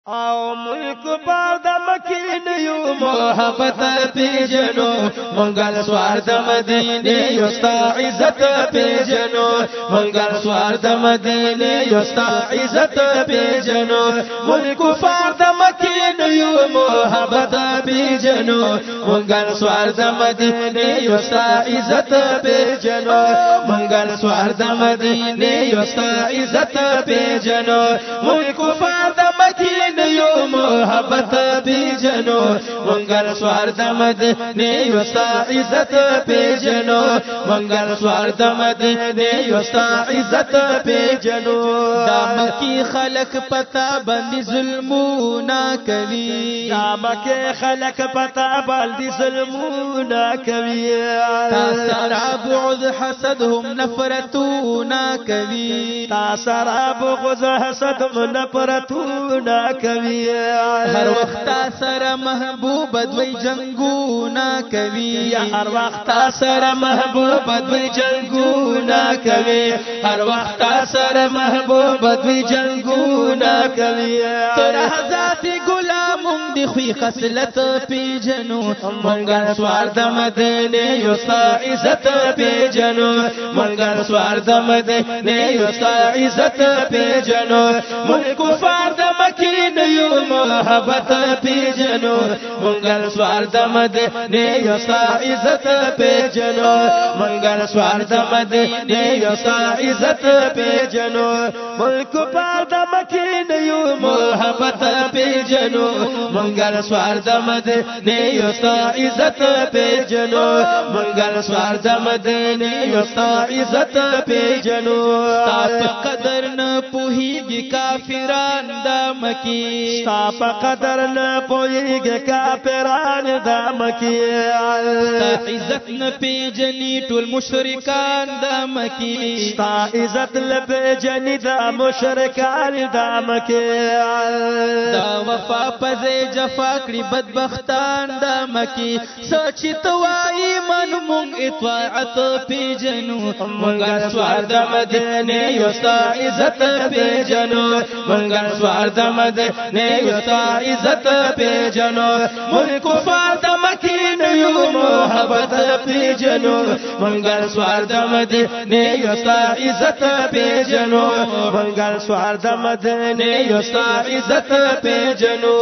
او ملک باد مکین یو محبت پیجنو منگل سوار د مدینه یستا عزت پیجنو منگل سوار د مدینه یستا عزت پیجنو ملک باد مکین یو محبت پیجنو منگل سوار د مدینه یستا عزت پیجنو منگل سوار د مدینه یستا عزت پیجنو ملک باد مکین یو محبت پیجنو منگل سوار د مدینه یستا عزت پیجنو منگل سوار د مدینه یستا عزت پیجنو دا مکی خلق پتا باندې ظلمونه کوي دا مکی خلق پتا باندې ظلمونه کوي تا سره بعد حسد هم نفرتونه کوي تا سره بعد حسد هم نفرتونه کوي هر وخت سره محبوب دوی جنگونه کوي هر وخت سره محبوب دوی جنگونه کوي هر وخت سره محبوب دوی جنگونه کوي تر ذات غلامون دی خوې خصلت پیجنو منګل سوار د مدینه یستا عزت پیجنو منګل سوار د مدینه یستا عزت پیجنو ملک کفار د مکین یو محبت پیجنو منگل سوار د مدینه یستا عزت پیجنو منگل سوار د مدینه یستا عزت پیجنو ملک پار د مکین یو محبت پیجنو منگل سوار د مدینه یستا عزت پیجنو منگل سوار د مدینه یستا عزت پیجنو تا قدر نه پوهیږي کافران د مکی تا په قدر نه پوهیږي کافران د مکی تا عزت نه پیژني ټول مشرکان د مکی تا عزت نه پیژني د مشرکان د مکی دا وفا پځې جفا کړی بدبختان د مکی سچ توای من مونږ اطاعت پیژنو منګل سوار د مدینه یستا عزت پیژنو منګل سوار د مدینه یستا عزت پیجنو ملک کفار د مکین یو محبت پیجنو منګل سوار د مدینه یستا عزت پیجنو منګل سوار د مدینه یستا عزت پیجنو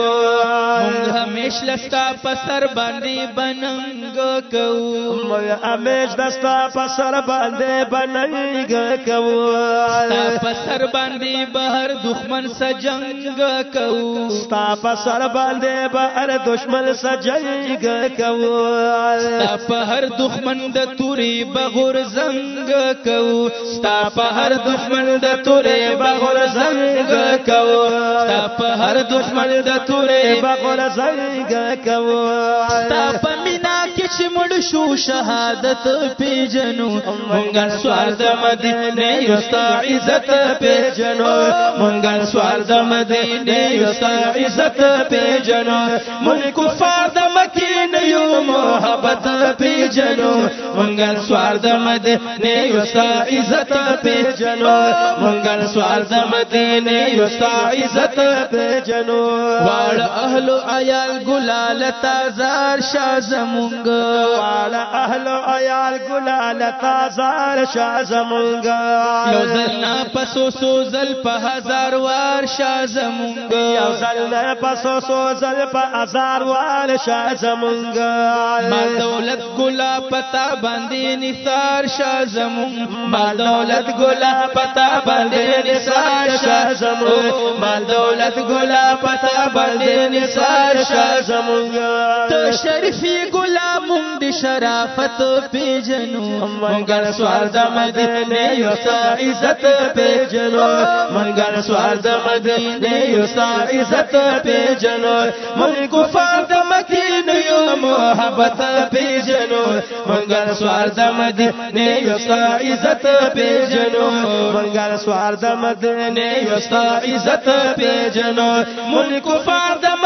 مونږ همیش لستا پسر باندې بننګ کوو مونږ همیش دستا پسر باندې بننګ کوو تا پسر باندې بهر دښمن سجنګ کوو ستا په سر باندې به هر دشمن سجنګ کوو ستا په هر دښمن د تورې بغور زنګ کوو ستا په هر دښمن د تورې بغور زنګ کوو ستا په هر دښمن د تورې بغور زنګ کوو ستا په مینا کې چې مړ شو شهادت پیجنو منګل سوار د مدینه یستا عزت پیجنو منګل سوار د مدینه یستا عزت پیجنو ملک کفار د مکین یو محبت پیجنو منګل سوار د مدینه یستا عزت پیجنو منګل سوار د مدینه یستا عزت پیجنو واړ اهل عیال ګلال تازار شاه زمونږ واړ اهل عیال ګلال تازار شاه زمونږ یو ځل نه پسو سو ځل په هزار وار شاه زمونږ یو ځل نه پسو سو ځل په هزار وار شاه زمونږ ما دولت ګلا پتا باندې نثار شاه زمونږ ما دولت ګلا پتا باندې نثار شاه زمونږ ما دولت ګلا پتا باندې نثار شاه زمونږ ته شریفي ګلا مونږ د شرافت پیجنو منګل سوار د مدینه یستا عزت پیجنو منګل سوار د مدینه یستا عزت پیجنو ملک کفار د مکین یو محبت پیجنو منګل سوار د مدینه یستا عزت پیجنو منګل سوار د مدینه یستا عزت پیجنو ملک کفار د مکین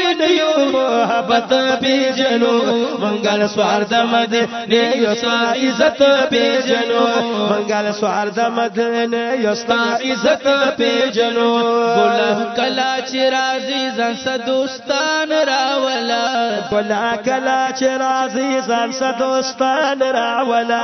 مکین یو محبت پیجنو منگل سوار د مدینه یستا عزت پیجنو منگل سوار د مدینه یستا عزت پیجنو ګل کلا چې راځي ځان دوستان راولا ګل کلا چې راځي ځان دوستان راولا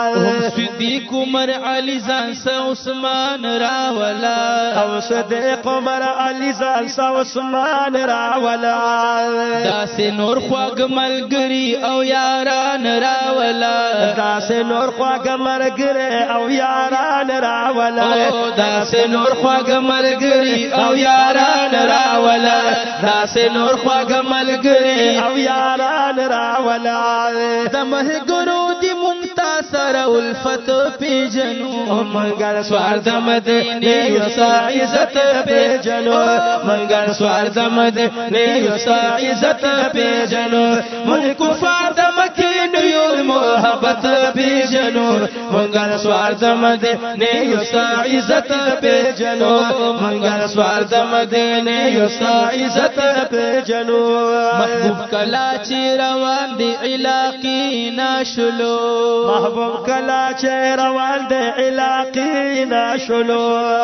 صدیق عمر علی ځان عثمان راولا او صدیق عمر علی ځان عثمان راولا داسې نور خواږ ملګری او یاران راولا داسې نور خواږ ملګری او یاران راولا داسې نور خواږ ملګری او یاران راولا داسې نور خواږ ملګری او یاران راولا د مهګرو دی ممتاز سره الفت پیجنو منګل سوار د مدینه یستا عزت پیجنو منګل سوار د مدینه یستا عزت پیجنو من کفار د مکین یو محبت پیجنو منګل سوار د مدینه یستا عزت پیجنو منګل سوار د مدینه یستا عزت پیجنو محبوب کلا چې روان دی علاقی ناشلو محبوب کلا چې روان دی علاقی ناشلو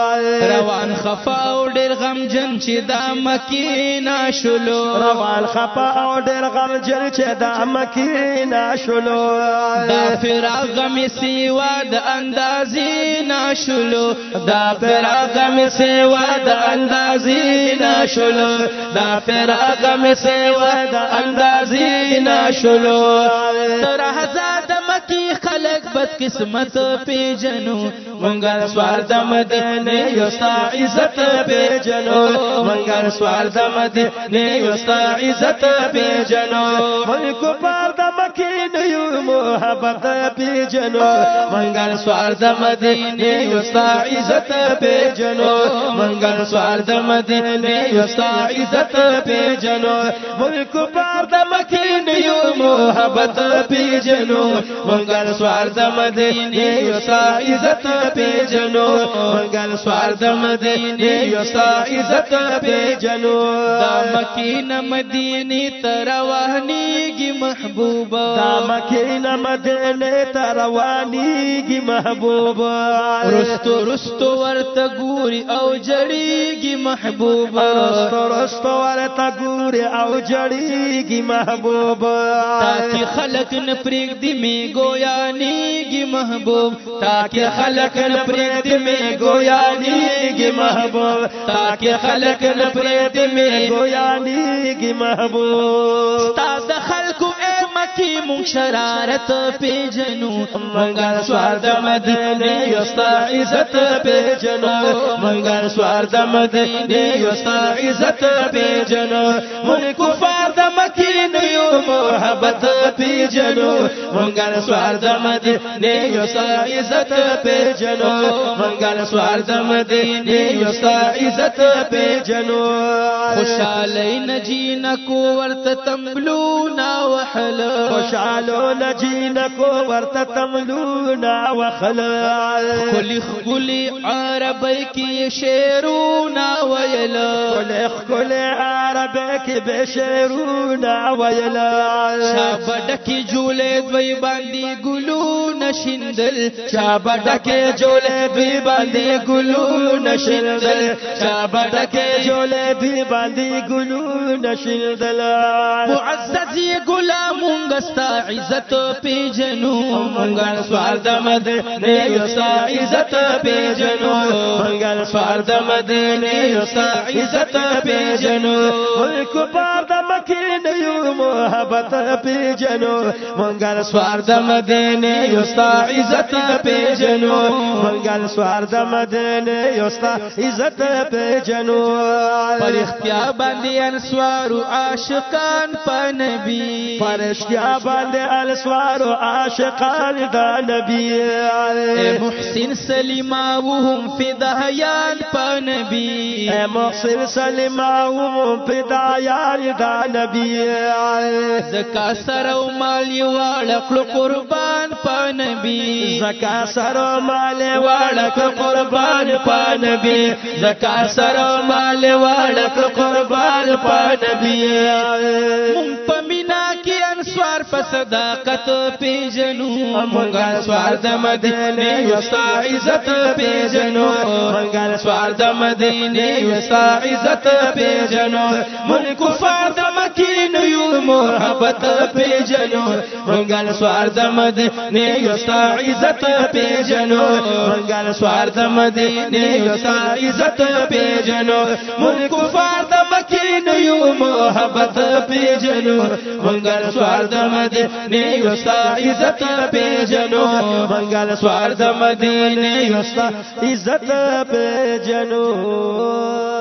روان خفا او ډیر غمجن چې دا مکی ناشلو روان خفا او ډیر غمجن چې دا مکی ناشلو دا فراق غم سیوا د اندازې ناشلو دا فراق غم سیوا د اندازې ناشلو دا فراق غم سیوا د اندازې ناشلو تر هزار مکی خلق بد قسمت پیجنو منګل سوار د مدینه یستا عزت پیجنو منګل سوار د مدینه یستا عزت پیجنو من کو پار د مکین یو محبت پیجنو منګل سوار د مدینه یستا عزت پیجنو منګل سوار د مدینه یستا عزت پیجنو من کو پار د مکین یو محبت پیجنو منګل سوار د مدینه یستا عزت پیجنو منګل سوار د مدینه یستا عزت پیجنو دا مکین مدینه تروانیږي محبوبا دا مکین مدینه تروانیږي محبوبا رستو رستو ورته ګوري او جړیږي محبوبا رستو رستو ورته ګوري او جړیږي محبوبا تاکي خلق نه پرېږدي می ګویانیږي محبوب تاکي خلق نه پرېږدي می ګویانیږي محبوب تاکي خلق نه پرېږدي می ګویانیږي محبوب ستا د خلکو اے مکی مونږ شرارت پیجنو منګل سوار د مدینه یستا عزت پیجنو منګل سوار د مدینه یستا عزت پیجنو من کفار د مکین یو محبت پیجنو منګل سوار د مدینه یستا عزت پیجنو منګل سوار د مدینه یستا عزت پیجنو خوشالۍ نجینکو ورته تملونا وحلا خوشالو نجینکو ورته تملونا وخلا خلی خلی عربی کی شعرونا ویلا خلی عربی کی بشعرونا ویلا شابدکی جولے دوی باندی گلو نشندل شابدکی جولے دوی باندی گلو نشندل شابدکی جولے دوی باندی گلو نشندل معزز غلامون غستا عزت پیجنو منګل سوار د مدینه یستا عزت پیجنو منګل سوار د مدینه یستا عزت پیجنو کو پار د مکین یو محبت پیجنو منګل سوار د مدینه یستا عزت پیجنو منګل سوار د مدینه یستا عزت پیجنو پر اختیار باندې انسوار عاشقان په نبی فرشتیا باندې السوار عاشقان دا نبی اے محسن سلیما وهم فدایان په نبی اے محسن سلیما وهم فدایان دا نبی زکا سر او مال واړکړو قربان په نبی زکا سر او مال واړکړو قربان په نبی زکا سر او مال واړکړو قربان په نبی مونږ په مینا کې انصار په صداقت پیژنو مونږ انصار د مدینه یستا عزت پیژنو مونږ انصار د مدینه یستا عزت پیژنو مونږ کفار د مکین یو محبت پیژنو مونږ انصار د مدینه یستا عزت پیژنو مونږ انصار د مدینه یستا عزت پیژنو مونږ کفار د مکین یو محبت پیژنو مونږ انصار د مدینه یستا عزت پیژنو مونږ انصار د مدینه یستا عزت پیژنو